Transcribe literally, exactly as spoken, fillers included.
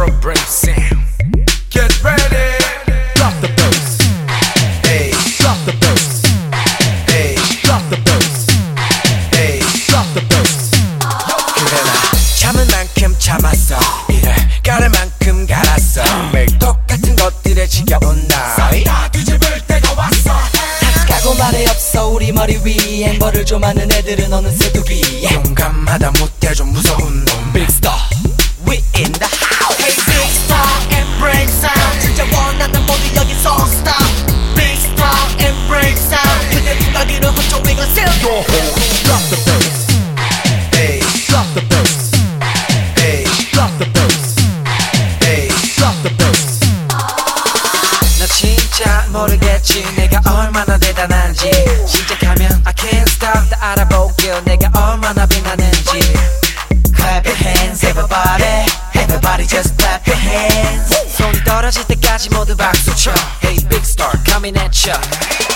Euro bring sound. Get ready. Drop the bass. Hey, Drop the bass. hey, Drop the bass. hey. Drop the bass. 그래 나 참을 만큼 참았어. 이래 가를 만큼 갈았어. 매일 똑같은 것들에 지겨운 나. 다 뒤집을 때가 왔어. 가고 말해 없어 우리 머리 위에 벌을 좀 아는 애들은 어느새 두기 용감하다 못해 좀 무서운 놈. Big Star We in the house Hey Big Star and Break Sound 진짜 원하는 모두 여기서 stop Big Star and Break Sound 그대 두가기를 헛죠 we gon' sell Drop the bass. Hey, Drop the bass. hey, Drop the bass. hey. Drop the bass. 나 진짜 모르겠지 내가 얼마나 대단한지 시작하면 I can't stop 다 알아보길 내가 얼마나 빛나는지 Clap your hands everybody Everybody just clap your hands 손이 떨어질 때까지 모두 박수 쳐 Hey Big Star coming at ya